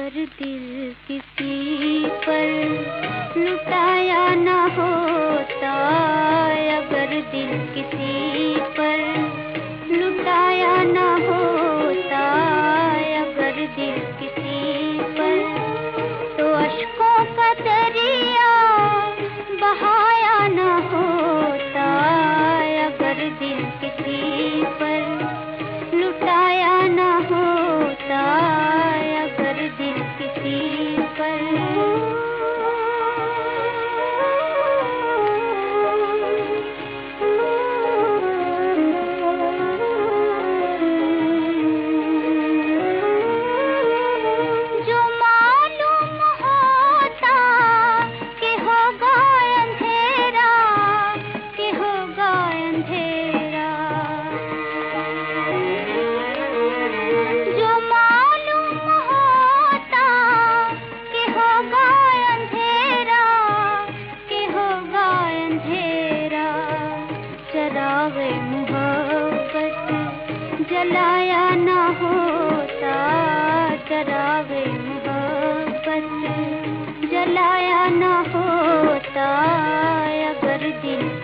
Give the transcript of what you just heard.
अगर दिल किसी पर लुटाया न होता, अगर दिल किसी पर लुटाया न होता, अगर दिल किसी पर, तो अश्कों का दरिया बहाया न होता, अगर दिल किसी पर लुटाया न होता, अगर दिल किसी पर। जो मालूम होता कि होगा अंधेरा, कि होगा अंधेरा, जो मालूम होता कि होगा अंधेरा, कि होगा अंधेरा, चरागे मोहब्बत जलाया न होता, चरागे मोहब्बत जलाया न होता, अगर दिल